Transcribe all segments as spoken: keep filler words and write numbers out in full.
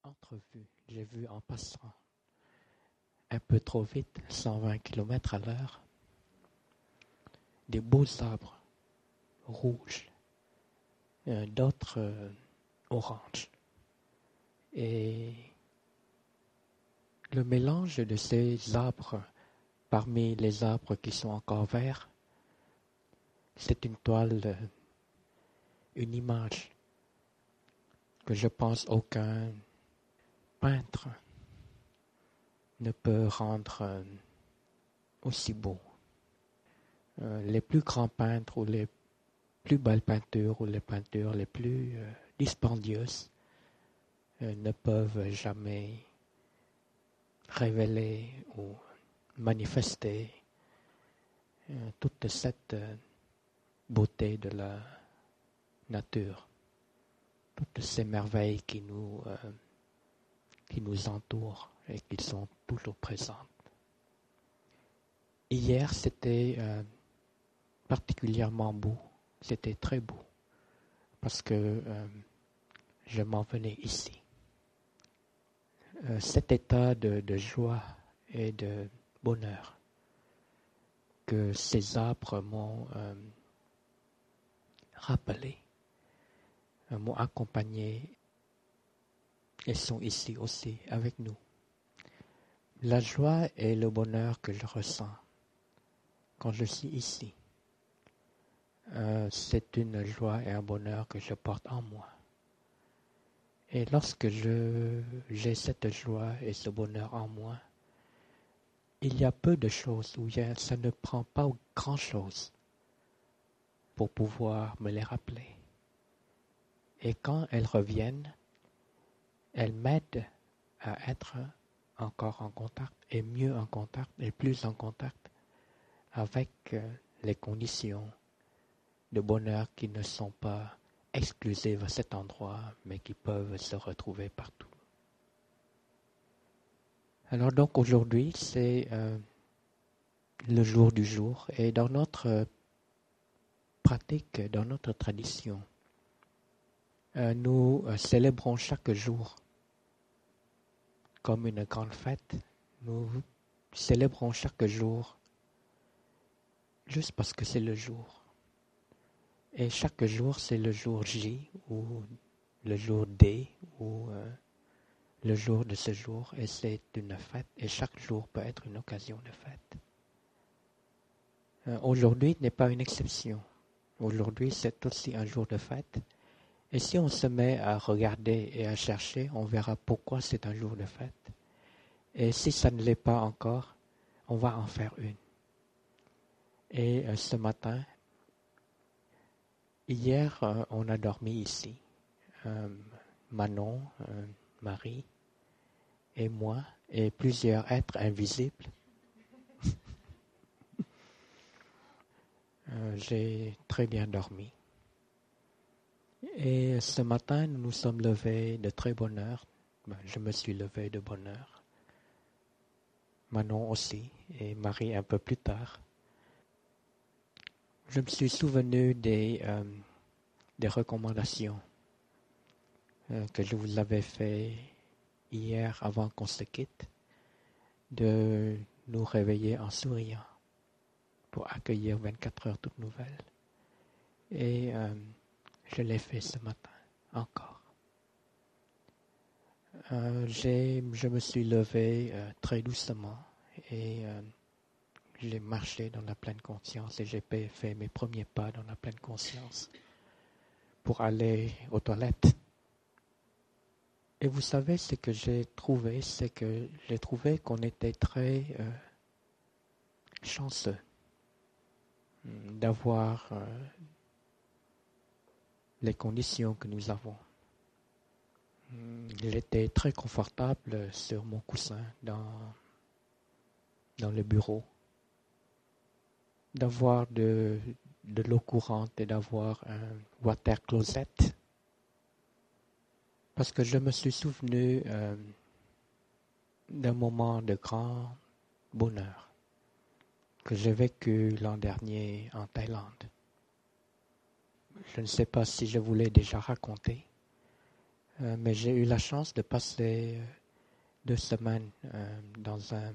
entrevu, j'ai vu en passant un peu trop vite, cent vingt kilomètres à l'heure, des beaux arbres rouges, euh, d'autres euh, oranges. Et le mélange de ces arbres, parmi les arbres qui sont encore verts, c'est une toile, euh, une image que je pense aucun peintre ne peut rendre euh, aussi beau. Euh, les plus grands peintres ou les plus belles peintures ou les peintures les plus euh, dispendieuses euh, ne peuvent jamais révéler ou manifester euh, toute cette euh, beauté de la nature, toutes ces merveilles qui nous, euh, qui nous entourent et qui sont toujours présentes. Hier, c'était euh, particulièrement beau, c'était très beau, parce que euh, je m'en venais ici. Euh, cet état de, de joie et de bonheur que ces arbres m'ont euh, rappelé, euh, m'ont accompagné et sont ici aussi avec nous. La joie et le bonheur que je ressens quand je suis ici, euh, c'est une joie et un bonheur que je porte en moi. Et lorsque je, j'ai cette joie et ce bonheur en moi, il y a peu de choses où il y a, ça ne prend pas grand-chose pour pouvoir me les rappeler. Et quand elles reviennent, elles m'aident à être encore en contact, et mieux en contact, et plus en contact avec euh, les conditions de bonheur qui ne sont pas exclusives à cet endroit, mais qui peuvent se retrouver partout. Alors donc aujourd'hui, c'est euh, le jour du jour, et dans notre euh, pratique, dans notre tradition, euh, nous euh, célébrons chaque jour comme une grande fête. Nous célébrons chaque jour juste parce que c'est le jour. Et chaque jour, c'est le jour J ou le jour D ou euh, le jour de ce jour. Et c'est une fête. Et chaque jour peut être une occasion de fête. Euh, aujourd'hui n'est pas une exception. Aujourd'hui, c'est aussi un jour de fête. Et si on se met à regarder et à chercher, on verra pourquoi c'est un jour de fête. Et si ça ne l'est pas encore, on va en faire une. Et euh, ce matin, hier, euh, on a dormi ici. Euh, Manon, euh, Marie et moi et plusieurs êtres invisibles. euh, j'ai très bien dormi. Et ce matin, nous nous sommes levés de très bonne heure. Ben, je me suis levé de bonne heure. Manon aussi, et Marie un peu plus tard. Je me suis souvenu des, euh, des recommandations euh, que je vous avais fait hier avant qu'on se quitte, de nous réveiller en souriant pour accueillir vingt-quatre heures toutes nouvelles. Et euh, je l'ai fait ce matin, encore. Euh, j'ai, je me suis levé euh, très doucement et euh, j'ai marché dans la pleine conscience et j'ai fait mes premiers pas dans la pleine conscience pour aller aux toilettes. Et vous savez, ce que j'ai trouvé, c'est que j'ai trouvé qu'on était très euh, chanceux d'avoir euh, les conditions que nous avons. J'étais très confortable sur mon coussin dans, dans le bureau. D'avoir de, de l'eau courante et d'avoir un water closet. Parce que je me suis souvenu euh, d'un moment de grand bonheur que j'ai vécu l'an dernier en Thaïlande. Je ne sais pas si je vous l'ai déjà raconté. Euh, mais j'ai eu la chance de passer euh, deux semaines euh, dans un...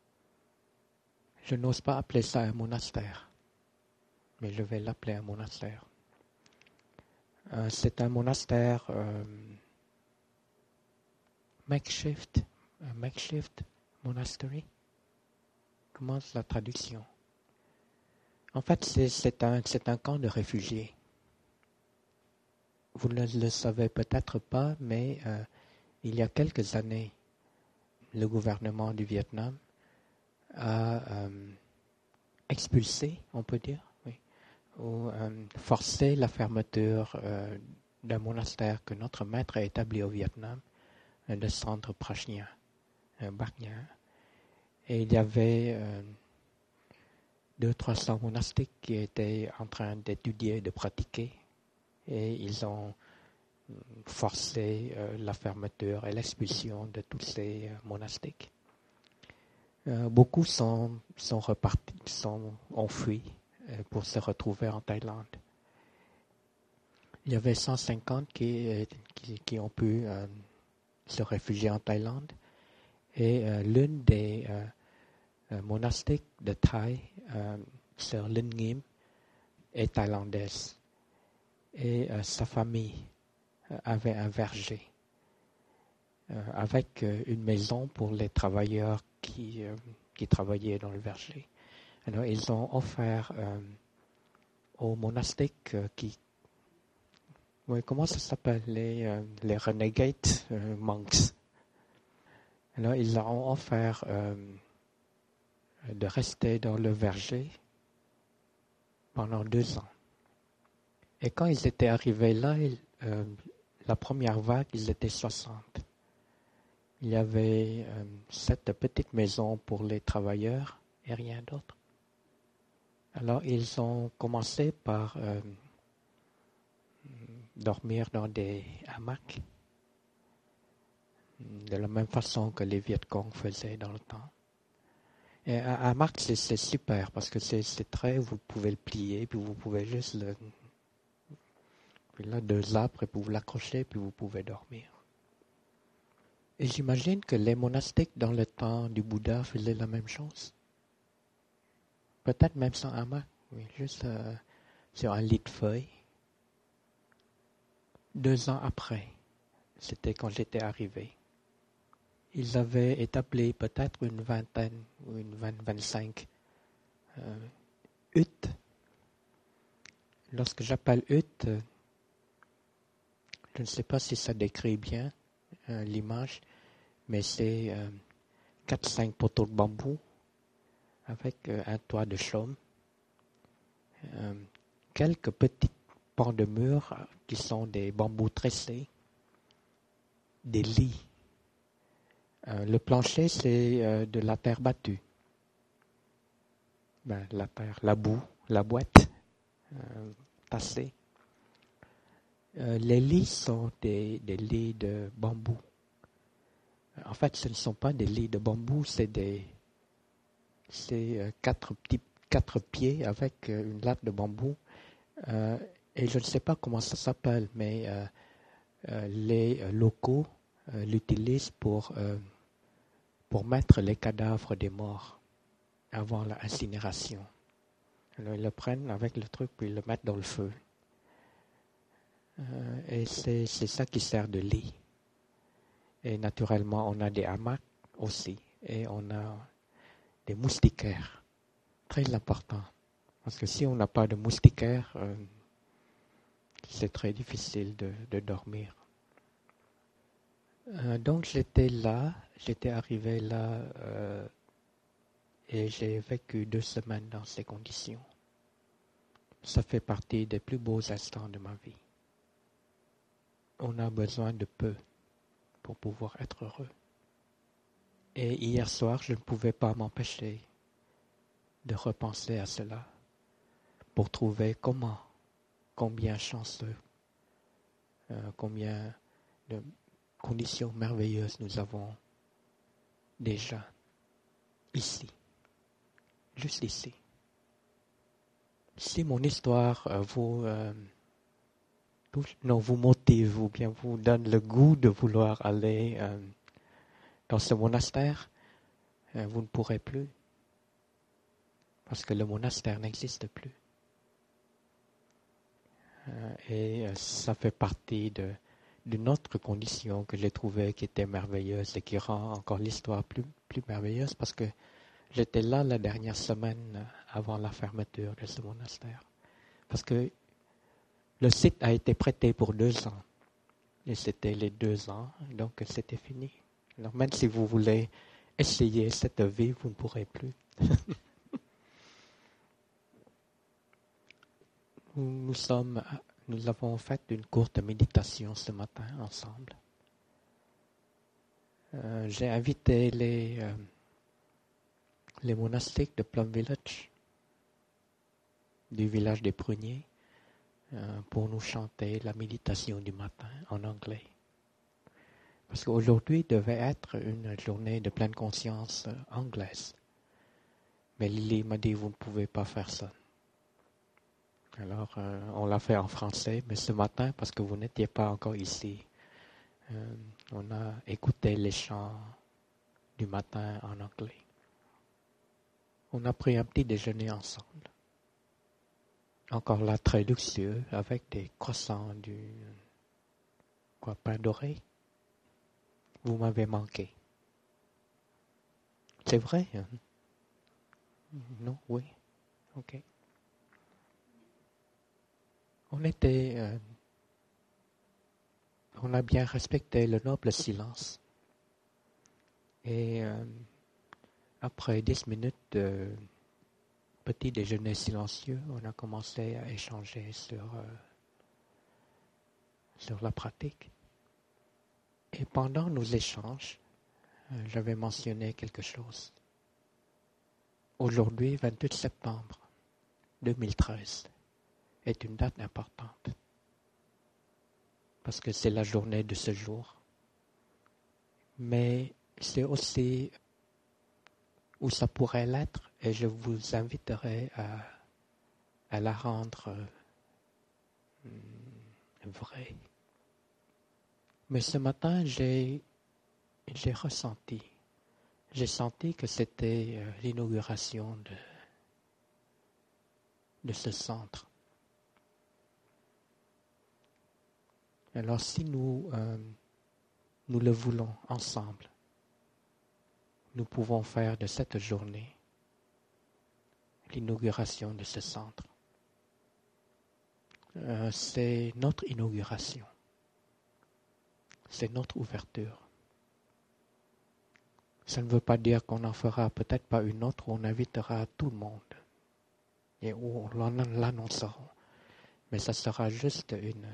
Je n'ose pas appeler ça un monastère, mais je vais l'appeler un monastère. Euh, c'est un monastère euh, makeshift, un makeshift monastery. Comment c'est la traduction? En fait, c'est, c'est, un, c'est un camp de réfugiés. Vous ne le savez peut-être pas, mais euh, il y a quelques années, le gouvernement du Vietnam a euh, expulsé, on peut dire, oui, ou euh, forcé la fermeture euh, d'un monastère que notre maître a établi au Vietnam, le centre Prajna, un Bac Nha. Et il y avait euh, deux, trois cents monastiques qui étaient en train d'étudier, de pratiquer, et ils ont forcé euh, la fermeture et l'expulsion de tous ces euh, monastiques. Euh, beaucoup sont, sont repartis, sont, ont fui euh, pour se retrouver en Thaïlande. Il y avait cent cinquante qui, euh, qui, qui ont pu euh, se réfugier en Thaïlande, et euh, l'une des euh, euh, monastiques de Thaï, euh, Sœur Linh Nghiêm, est thaïlandaise, et euh, sa famille euh, avait un verger euh, avec euh, une maison pour les travailleurs qui, euh, qui travaillaient dans le verger. Alors ils ont offert euh, aux monastiques euh, qui... Oui, comment ça s'appelle? Les, euh, les renegade euh, monks. Alors ils leur ont offert euh, de rester dans le verger pendant deux ans. Et quand ils étaient arrivés là, ils, euh, la première vague, ils étaient soixante. Il y avait euh, cette petite maison pour les travailleurs et rien d'autre. Alors ils ont commencé par euh, dormir dans des hamacs, de la même façon que les Viet Cong faisaient dans le temps. Et un hamac, c'est, c'est super parce que c'est, c'est très, vous pouvez le plier, puis vous pouvez juste le... Puis là, deux arbres, et puis vous l'accrochez, puis vous pouvez dormir. Et j'imagine que les monastiques dans le temps du Bouddha faisaient la même chose. Peut-être même sans hamac, oui, juste euh, sur un lit de feuilles. Deux ans après, c'était quand j'étais arrivé. Ils avaient établi peut-être une vingtaine ou une vingt, vingt-cinq euh, huttes. Lorsque j'appelle hutte, euh, je ne sais pas si ça décrit bien euh, l'image, mais c'est euh, quatre cinq poteaux de bambou avec euh, un toit de chaume, euh, quelques petits pans de mur euh, qui sont des bambous tressés, des lits. Euh, le plancher, c'est euh, de la terre battue. Ben, la terre, la boue, la boîte euh, tassée. Euh, les lits sont des, des lits de bambou. En fait, ce ne sont pas des lits de bambou, c'est des c'est euh, quatre petits quatre pieds avec euh, une latte de bambou. Euh, et je ne sais pas comment ça s'appelle, mais euh, euh, les euh, locaux euh, l'utilisent pour euh, pour mettre les cadavres des morts avant l'incinération. Alors, ils le prennent avec le truc puis ils le mettent dans le feu. Euh, et c'est, c'est ça qui sert de lit. Et naturellement, on a des hamacs aussi. Et on a des moustiquaires. Très important. Parce que si on n'a pas de moustiquaires, euh, c'est très difficile de, de dormir. Euh, donc j'étais là, j'étais arrivé là euh, et j'ai vécu deux semaines dans ces conditions. Ça fait partie des plus beaux instants de ma vie. On a besoin de peu pour pouvoir être heureux. Et hier soir, je ne pouvais pas m'empêcher de repenser à cela pour trouver comment, combien chanceux, euh, combien de conditions merveilleuses nous avons déjà ici, juste ici. Si mon histoire euh, vous, euh, touche, non, vous motive ou bien vous donne le goût de vouloir aller euh, dans ce monastère, euh, vous ne pourrez plus. Parce que le monastère n'existe plus. Euh, et euh, ça fait partie de, d'une autre condition que j'ai trouvée qui était merveilleuse et qui rend encore l'histoire plus, plus merveilleuse parce que j'étais là la dernière semaine avant la fermeture de ce monastère. Parce que le site a été prêté pour deux ans. Et c'était les deux ans, donc c'était fini. Alors même si vous voulez essayer cette vie, vous ne pourrez plus. nous, nous sommes, nous avons fait une courte méditation ce matin ensemble. Euh, j'ai invité les, euh, les monastiques de Plum Village, du village des Pruniers, euh, pour nous chanter la méditation du matin en anglais. Parce qu'aujourd'hui devait être une journée de pleine conscience euh, anglaise. Mais Lily m'a dit, vous ne pouvez pas faire ça. Alors, euh, on l'a fait en français, mais ce matin, parce que vous n'étiez pas encore ici, euh, on a écouté les chants du matin en anglais. On a pris un petit déjeuner ensemble. Encore là, très luxueux, avec des croissants du quoi, pain doré. Vous m'avez manqué. C'est vrai, hein? Non, oui, ok. On était, euh, on a bien respecté le noble silence. Et euh, après dix minutes de petit déjeuner silencieux, on a commencé à échanger sur, euh, sur la pratique. Et pendant nos échanges, euh, j'avais mentionné quelque chose. Aujourd'hui, vingt-huit septembre deux mille treize, est une date importante. Parce que c'est la journée de ce jour. Mais c'est aussi où ça pourrait l'être, et je vous inviterai à, à la rendre euh, vraie. Mais ce matin, j'ai, j'ai ressenti, j'ai senti que c'était euh, l'inauguration de, de ce centre. Alors si nous, euh, nous le voulons ensemble, nous pouvons faire de cette journée l'inauguration de ce centre. Euh, c'est notre inauguration. C'est notre ouverture. Ça ne veut pas dire qu'on n'en fera peut-être pas une autre où on invitera tout le monde et où on l'annoncera. Mais ça sera juste une,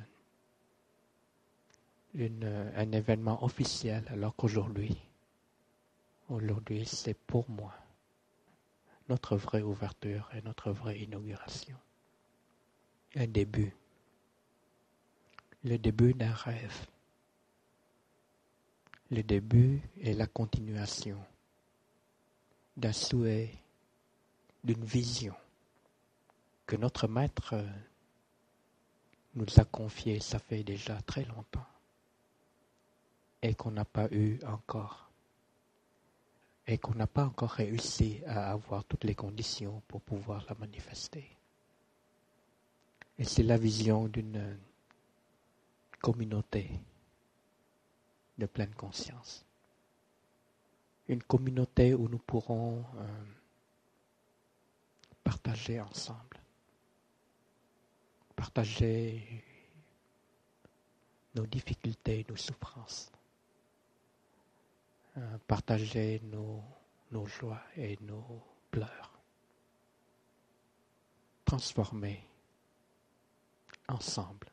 une, un événement officiel, alors qu'aujourd'hui, aujourd'hui, c'est pour moi notre vraie ouverture et notre vraie inauguration. Un début. Le début d'un rêve. Le début est la continuation d'un souhait, d'une vision que notre maître nous a confié, ça fait déjà très longtemps, et qu'on n'a pas eu encore, et qu'on n'a pas encore réussi à avoir toutes les conditions pour pouvoir la manifester. Et c'est la vision d'une communauté de pleine conscience. Une communauté où nous pourrons euh, partager ensemble, partager nos difficultés, nos souffrances, euh, partager nos, nos joies et nos pleurs, transformer ensemble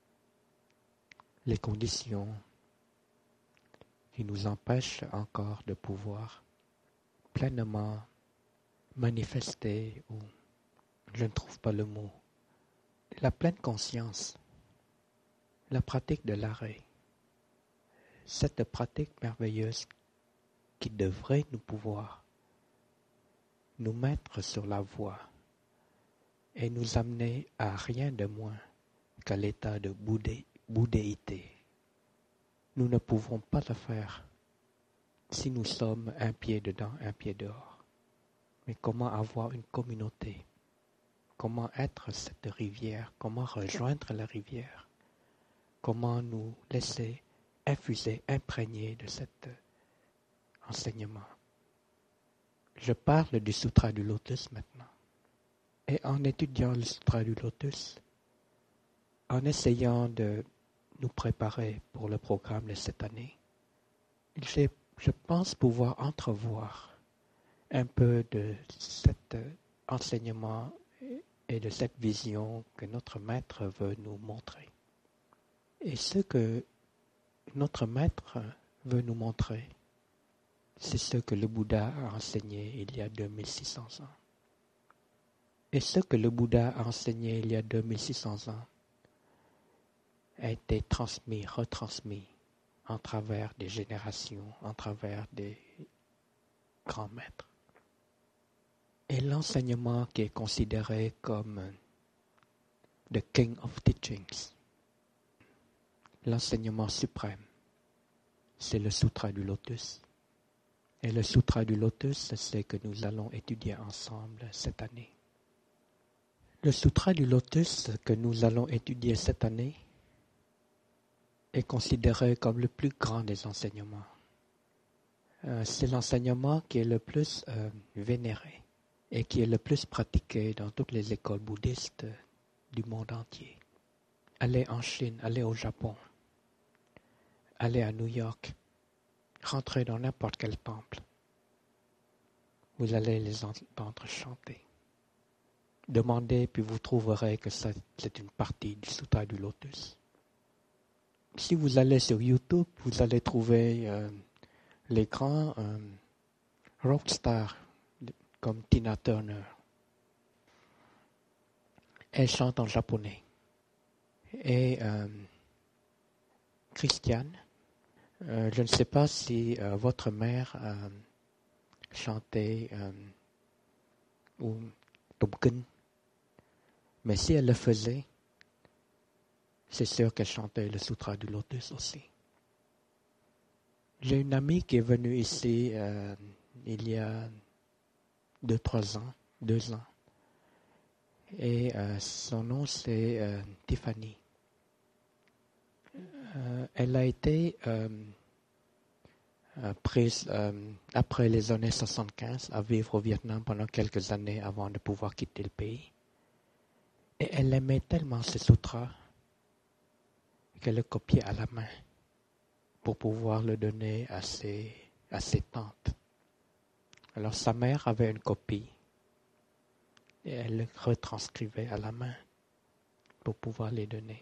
les conditions qui nous empêchent encore de pouvoir pleinement manifester, ou je ne trouve pas le mot, la pleine conscience, la pratique de l'arrêt, cette pratique merveilleuse qui devrait nous pouvoir nous mettre sur la voie et nous amener à rien de moins jusqu'à l'état de bouddhé, bouddhéité. Nous ne pouvons pas le faire si nous sommes un pied dedans, un pied dehors. Mais comment avoir une communauté? Comment être cette rivière? Comment rejoindre la rivière? Comment nous laisser infuser, imprégner de cet enseignement? Je parle du Sutra du Lotus maintenant. Et en étudiant le Sutra du Lotus, en essayant de nous préparer pour le programme de cette année, j'ai, je pense pouvoir entrevoir un peu de cet enseignement et de cette vision que notre maître veut nous montrer. Et ce que notre maître veut nous montrer, c'est ce que le Bouddha a enseigné il y a deux mille six cents ans. Et ce que le Bouddha a enseigné il y a deux mille six cents ans a été transmis, retransmis en travers des générations, en travers des grands maîtres. Et l'enseignement qui est considéré comme the King of Teachings, l'enseignement suprême, c'est le Sutra du Lotus. Et le Sutra du Lotus, c'est ce que nous allons étudier ensemble cette année. Le Sutra du Lotus que nous allons étudier cette année est considéré comme le plus grand des enseignements. Euh, c'est l'enseignement qui est le plus euh, vénéré et qui est le plus pratiqué dans toutes les écoles bouddhistes du monde entier. Allez en Chine, allez au Japon, allez à New York, rentrez dans n'importe quel temple. Vous allez les entendre chanter. Demandez, puis vous trouverez que ça, c'est une partie du Sutra du Lotus. Si vous allez sur YouTube, vous allez trouver euh, les grands euh, rockstars comme Tina Turner. Elle chante en japonais. Et euh, Christiane, euh, je ne sais pas si euh, votre mère euh, chantait euh, ou Tubken, mais si elle le faisait, c'est sûr qu'elle chantait le Sutra du Lotus aussi. J'ai une amie qui est venue ici euh, il y a deux, trois ans, deux ans. Et euh, son nom c'est euh, Tiffany. Euh, elle a été euh, euh, prise euh, après les années soixante-quinze à vivre au Vietnam pendant quelques années avant de pouvoir quitter le pays. Et elle aimait tellement ce sutra qu'elle le copiait à la main pour pouvoir le donner à ses, à ses tantes. Alors sa mère avait une copie et elle le retranscrivait à la main pour pouvoir les donner.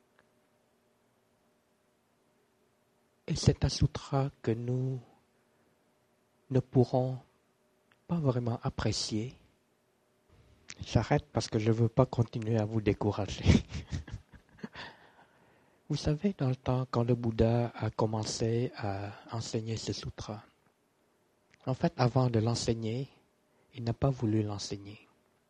Et c'est un sutra que nous ne pourrons pas vraiment apprécier. J'arrête parce que je ne veux pas continuer à vous décourager. Vous savez, dans le temps, quand le Bouddha a commencé à enseigner ce sutra, en fait, avant de l'enseigner, il n'a pas voulu l'enseigner.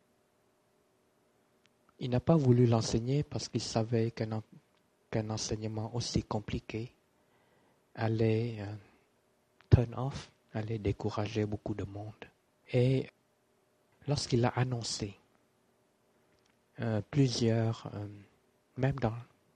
Il n'a pas voulu l'enseigner parce qu'il savait qu'un, en, qu'un enseignement aussi compliqué allait euh, turn off, allait décourager beaucoup de monde. Et lorsqu'il a annoncé, euh, plusieurs, euh, même dans,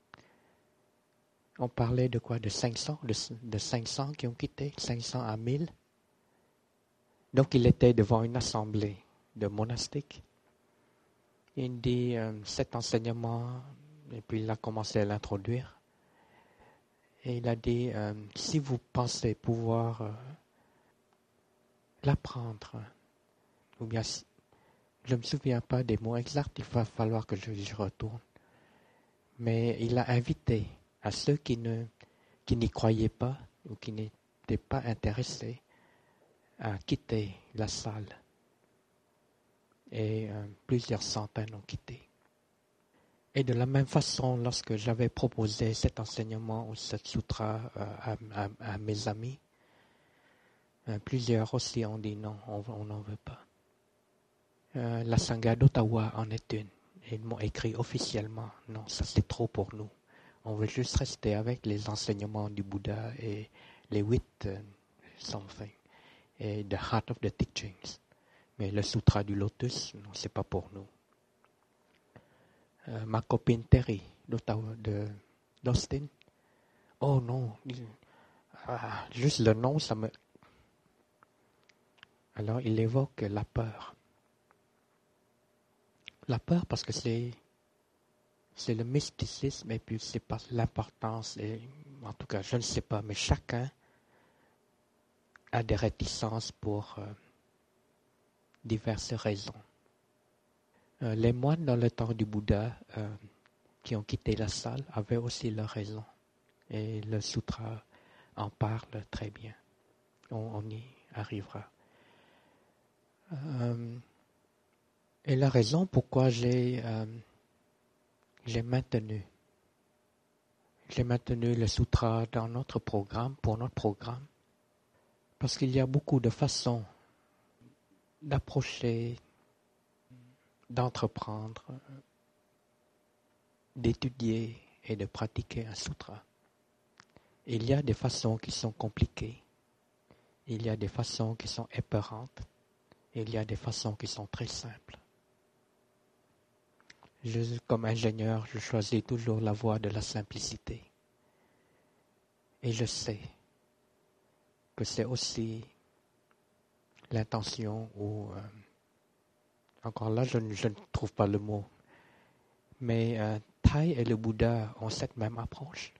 on parlait de quoi, de cinq cents, de, de cinq cents qui ont quitté, cinq cents à mille. Donc il était devant une assemblée de monastiques. Il dit euh, cet enseignement, et puis il a commencé à l'introduire. Et il a dit, euh, si vous pensez pouvoir euh, l'apprendre, ou bien, je ne me souviens pas des mots exacts, il va falloir que je, je retourne. Mais il a invité à ceux qui, ne, qui n'y croyaient pas, ou qui n'étaient pas intéressés, à quitter la salle. Et euh, plusieurs centaines ont quitté. Et de la même façon, lorsque j'avais proposé cet enseignement ou ce sutra euh, à, à, à mes amis, euh, plusieurs aussi ont dit non, on n'en veut pas. Euh, la Sangha d'Ottawa en est une. Ils m'ont écrit officiellement, non, ça c'est trop pour nous. On veut juste rester avec les enseignements du Bouddha et les huit uh, something, et the heart of the teachings. Mais le sutra du lotus, non, c'est pas pour nous. Euh, ma copine Terry d'Ottawa, de, d'Austin, oh non, ah, juste le nom, ça me... Alors il évoque la peur. La peur parce que c'est, c'est le mysticisme et puis c'est pas l'importance. Et, en tout cas, je ne sais pas, mais chacun a des réticences pour euh, diverses raisons. Euh, les moines dans le temps du Bouddha euh, qui ont quitté la salle avaient aussi leurs raisons. Et le sutra en parle très bien. On, on y arrivera. Euh, et la raison pourquoi j'ai, euh, j'ai maintenu j'ai maintenu le sutra dans notre programme, pour notre programme, parce qu'il y a beaucoup de façons d'approcher, d'entreprendre, d'étudier et de pratiquer un sutra. Il y a des façons qui sont compliquées, il y a des façons qui sont épeurantes, il y a des façons qui sont très simples. Je, comme ingénieur, je choisis toujours la voie de la simplicité. Et je sais que c'est aussi l'intention ou... Euh, encore là, je, je ne trouve pas le mot. Mais euh, Thay et le Bouddha ont cette même approche.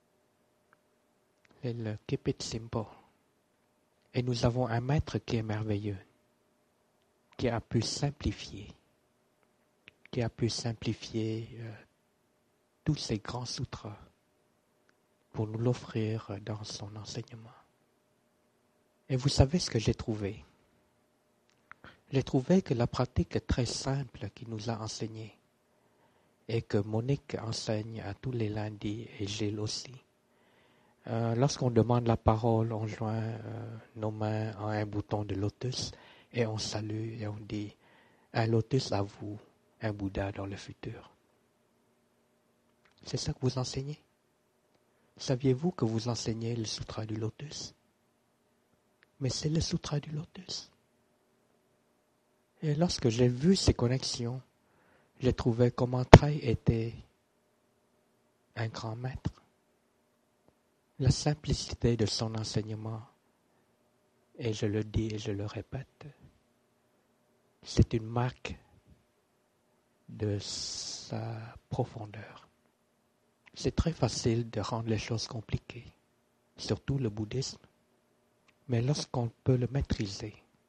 C'est le keep it simple. Et nous avons un maître qui est merveilleux, qui a pu simplifier, qui a pu simplifier euh, tous ces grands sutras pour nous l'offrir dans son enseignement. Et vous savez ce que j'ai trouvé? J'ai trouvé que la pratique très simple qu'il nous a enseignée et que Monique enseigne à tous les lundis et Gilles aussi. Euh, lorsqu'on demande la parole, on joint euh, nos mains à un bouton de lotus et on salue et on dit « Un lotus à vous, un Bouddha dans le futur ». C'est ça que vous enseignez? Saviez-vous que vous enseignez le sutra du lotus? Mais c'est le sutra du lotus. Et lorsque j'ai vu ces connexions, j'ai trouvé comment Thay était un grand maître. La simplicité de son enseignement, et je le dis et je le répète, c'est une marque de sa profondeur. C'est très facile de rendre les choses compliquées, surtout le bouddhisme, mais lorsqu'on peut le maîtriser,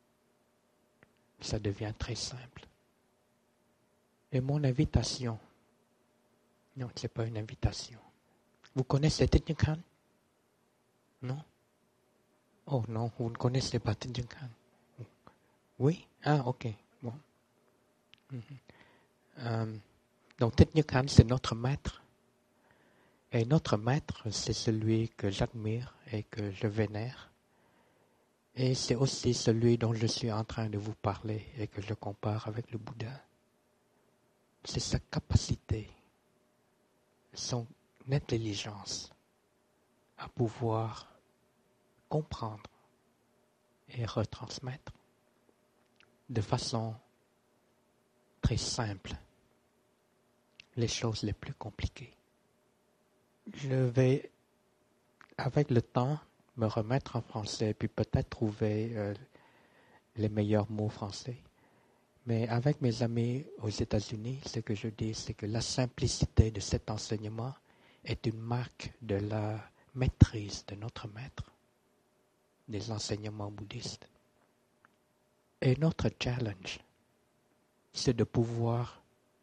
ça devient très simple. Et mon invitation, non, ce n'est pas une invitation. Vous connaissez Thich Nhat Hanh? Non? Oh non, vous ne connaissez pas Thich Nhat Hanh? Oui? Ah, ok. Bon. Mm-hmm. Euh, donc Thich Nhat Hanh, c'est notre maître. Et notre maître, c'est celui que j'admire et que je vénère. Et c'est aussi celui dont je suis en train de vous parler et que je compare avec le Bouddha. C'est sa capacité, son intelligence à pouvoir comprendre et retransmettre de façon très simple les choses les plus compliquées. Je vais, avec le temps, me remettre en français, puis peut-être trouver euh, les meilleurs mots français. Mais avec mes amis aux États-Unis, ce que je dis, c'est que la simplicité de cet enseignement est une marque de la maîtrise de notre maître, des enseignements bouddhistes. Et notre challenge, c'est de pouvoir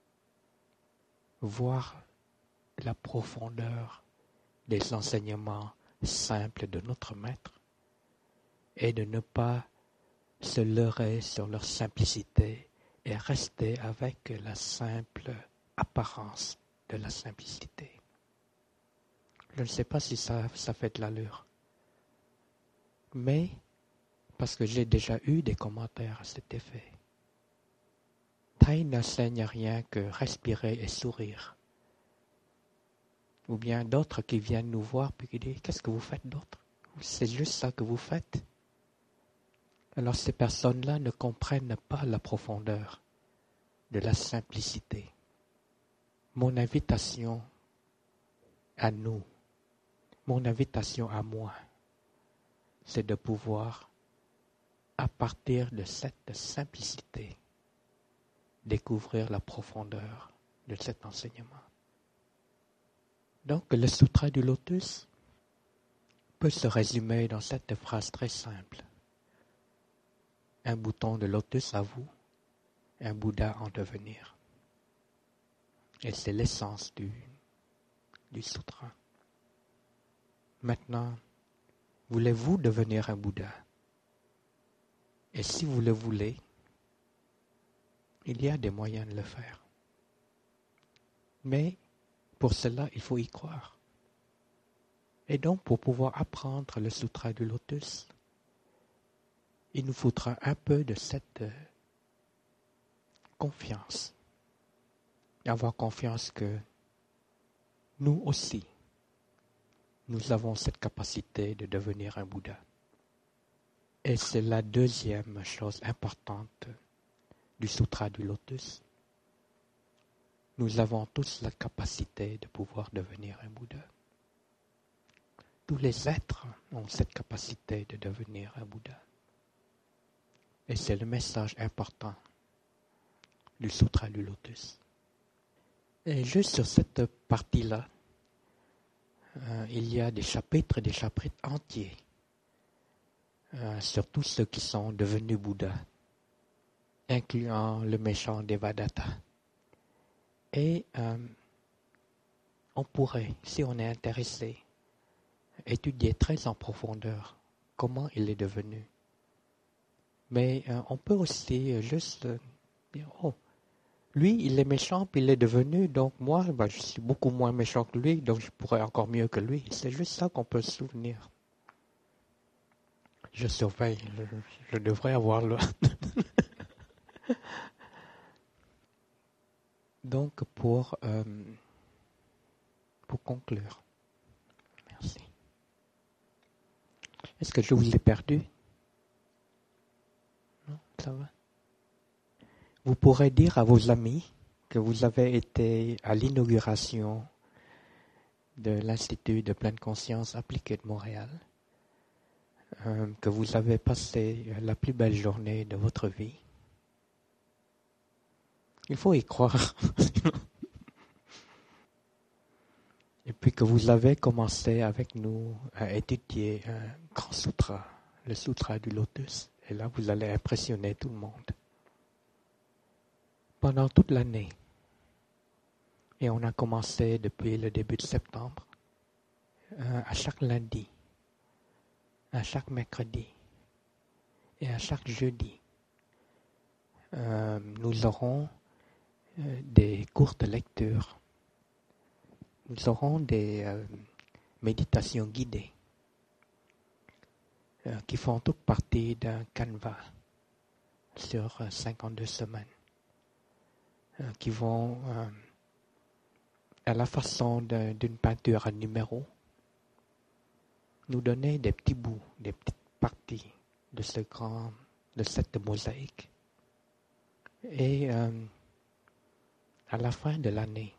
voir la profondeur des enseignements simples de notre maître et de ne pas se leurrer sur leur simplicité et rester avec la simple apparence de la simplicité. Je ne sais pas si ça, ça fait de l'allure, mais parce que j'ai déjà eu des commentaires à cet effet. Thaï n'enseigne rien que respirer et sourire. Ou bien d'autres qui viennent nous voir puis qui disent « Qu'est-ce que vous faites d'autre? C'est juste ça que vous faites ?» Alors ces personnes-là ne comprennent pas la profondeur de la simplicité. Mon invitation à nous, mon invitation à moi, c'est de pouvoir, à partir de cette simplicité, découvrir la profondeur de cet enseignement. Donc le sutra du lotus peut se résumer dans cette phrase très simple. Un bouton de lotus à vous, un Bouddha en devenir. Et c'est l'essence du, du sutra. Maintenant, voulez-vous devenir un Bouddha? Et si vous le voulez, il y a des moyens de le faire. Mais pour cela, il faut y croire. Et donc, pour pouvoir apprendre le sutra du lotus, il nous faudra un peu de cette confiance. Avoir confiance que nous aussi, nous avons cette capacité de devenir un Bouddha. Et c'est la deuxième chose importante du sutra du lotus. Nous avons tous la capacité de pouvoir devenir un Bouddha. Tous les êtres ont cette capacité de devenir un Bouddha. Et c'est le message important du sutra du lotus. Et juste sur cette partie-là, euh, il y a des chapitres, des chapitres entiers, euh, sur tous ceux qui sont devenus Bouddhas, incluant le méchant Devadatta. Et euh, on pourrait, si on est intéressé, étudier très en profondeur comment il est devenu. Mais euh, on peut aussi juste euh, dire, oh, lui, il est méchant, puis il est devenu, donc moi, ben, je suis beaucoup moins méchant que lui, donc je pourrais encore mieux que lui. C'est juste ça qu'on peut se souvenir. Je surveille, je, je devrais avoir le... Donc, pour, euh, pour conclure, merci. Est-ce que je vous ai perdu? Non, ça va? Vous pourrez dire à vos amis que vous avez été à l'inauguration de l'Institut de pleine conscience appliquée de Montréal, euh, que vous avez passé la plus belle journée de votre vie. Il faut y croire. Et puis que vous avez commencé avec nous à étudier un grand sutra, le sutra du lotus. Et là, vous allez impressionner tout le monde. Pendant toute l'année, et on a commencé depuis le début de septembre, euh, à chaque lundi, à chaque mercredi et à chaque jeudi, euh, nous aurons euh, des cours de lecture. Nous aurons des euh, méditations guidées euh, qui font toute partie d'un canevas sur euh, cinquante-deux semaines, euh, qui vont, euh, à la façon de, d'une peinture à numéros, nous donner des petits bouts, des petites parties de ce grand, de cette mosaïque. Et euh, à la fin de l'année,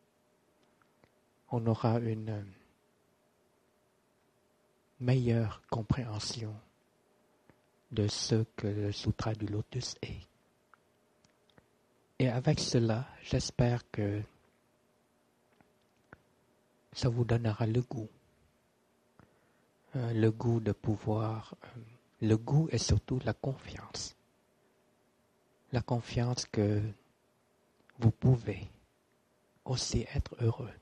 on aura une meilleure compréhension de ce que le sutra du lotus est. Et avec cela, j'espère que ça vous donnera le goût, euh, le goût de pouvoir, euh, le goût et surtout la confiance. La confiance que vous pouvez aussi être heureux.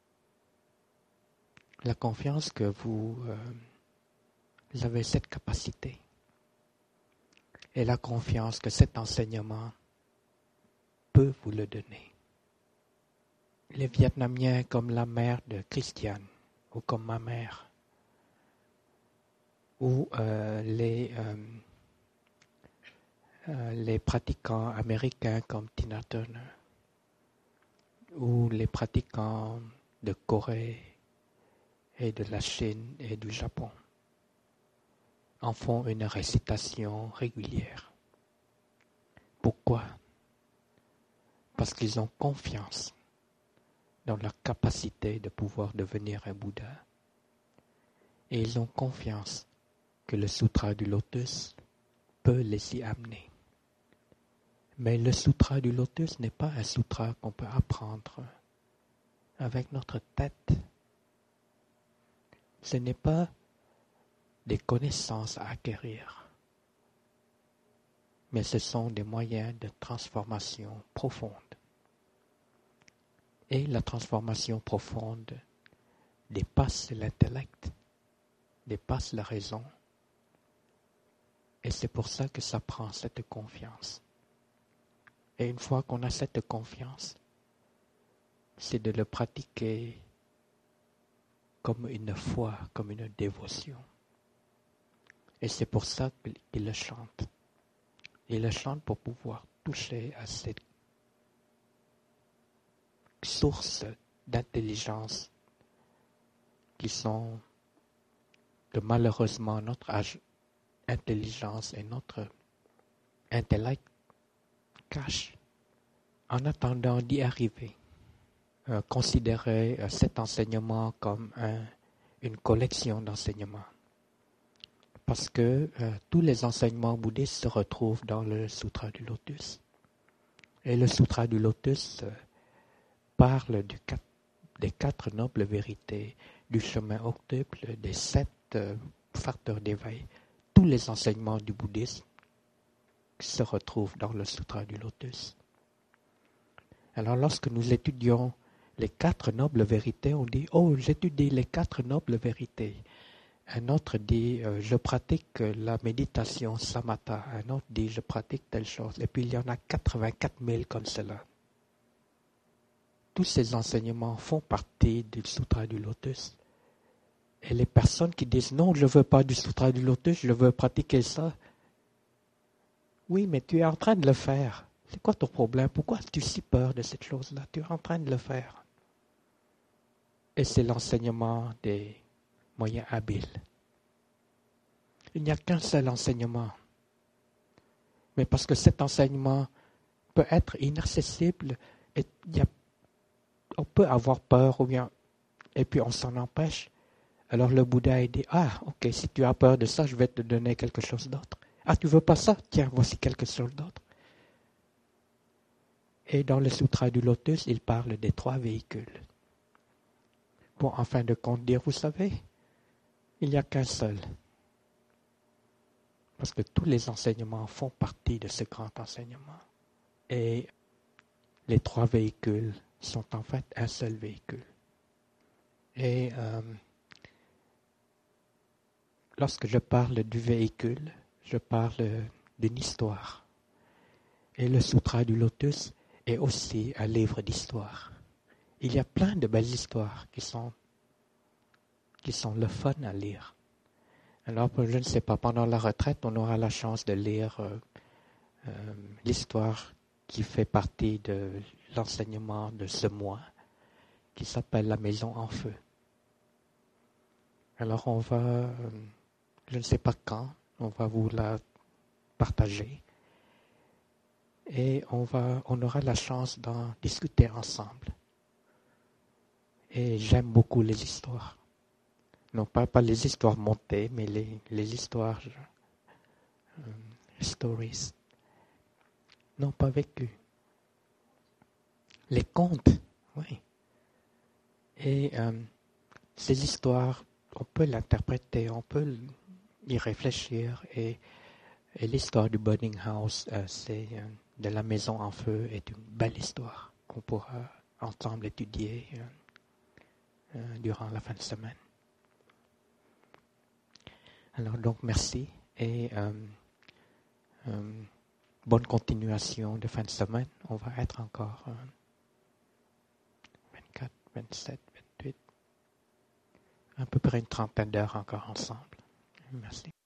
La confiance que vous, euh, vous avez cette capacité. Et la confiance que cet enseignement peut vous le donner. Les Vietnamiens comme la mère de Christiane, ou comme ma mère, ou euh, les, euh, euh, les pratiquants américains comme Tina Turner ou les pratiquants de Corée et de la Chine et du Japon en font une récitation régulière. Pourquoi? Parce qu'ils ont confiance dans leur capacité de pouvoir devenir un Bouddha. Et ils ont confiance que le Sutra du Lotus peut les y amener. Mais le Sutra du Lotus n'est pas un sutra qu'on peut apprendre avec notre tête. Ce n'est pas des connaissances à acquérir, mais ce sont des moyens de transformation profonde. Et la transformation profonde dépasse l'intellect, dépasse la raison. Et c'est pour ça que ça prend cette confiance. Et une fois qu'on a cette confiance, c'est de le pratiquer comme une foi, comme une dévotion. Et c'est pour ça qu'il le chante. Il le chante pour pouvoir toucher à cette source d'intelligence qui sont que malheureusement notre intelligence et notre intellect cachent. En attendant d'y arriver, euh, considérez euh, cet enseignement comme un, une collection d'enseignements. Parce que euh, tous les enseignements bouddhistes se retrouvent dans le Sutra du Lotus. Et le Sutra du Lotus euh, parle du, des quatre nobles vérités, du chemin octuple, des sept euh, facteurs d'éveil. Tous les enseignements du bouddhisme se retrouvent dans le Sutra du Lotus. Alors lorsque nous étudions les quatre nobles vérités, on dit « Oh, j'étudie les quatre nobles vérités ». Un autre dit euh, « Je pratique la méditation samatha ». Un autre dit « Je pratique telle chose ». Et puis il y en a quatre-vingt-quatre mille comme cela. Tous ces enseignements font partie du Sutra du Lotus. Et les personnes qui disent « Non, je ne veux pas du Sutra du Lotus, je veux pratiquer ça ». Oui, mais tu es en train de le faire. C'est quoi ton problème? Pourquoi as-tu si peur de cette chose-là? Tu es en train de le faire. Et c'est l'enseignement des moyens habiles. Il n'y a qu'un seul enseignement. Mais parce que cet enseignement peut être inaccessible, et il y a, on peut avoir peur, ou bien, et puis on s'en empêche. Alors le Bouddha dit, ah, ok, si tu as peur de ça, je vais te donner quelque chose d'autre. Ah, tu veux pas ça? Tiens, voici quelque chose d'autre. Et dans le Sutra du Lotus, il parle des trois véhicules. Pour en fin de compte dire, vous savez, il n'y a qu'un seul. Parce que tous les enseignements font partie de ce grand enseignement. Et les trois véhicules sont en fait un seul véhicule. Et euh, lorsque je parle du véhicule, je parle d'une histoire. Et le Sutra du Lotus est aussi un livre d'histoire. Il y a plein de belles histoires qui sont, qui sont le fun à lire. Alors, je ne sais pas, pendant la retraite, on aura la chance de lire euh, euh, l'histoire qui fait partie de l'enseignement de ce mois, qui s'appelle La Maison en Feu. Alors, on va, euh, je ne sais pas quand, on va vous la partager. Et on, va, on aura la chance d'en discuter ensemble. Et j'aime beaucoup les histoires. Non pas, pas les histoires montées, mais les, les histoires, euh, stories, non pas vécues. Les contes, oui. Et euh, ces histoires, on peut l'interpréter, on peut y réfléchir. Et, et l'histoire du Burning House, euh, c'est euh, de la maison en feu, est une belle histoire qu'on pourra ensemble étudier euh, euh, durant la fin de semaine. Alors donc merci et euh, euh, bonne continuation de fin de semaine. On va être encore euh, vingt-quatre, vingt-sept, vingt-huit, à peu près une trentaine d'heures encore ensemble. Merci.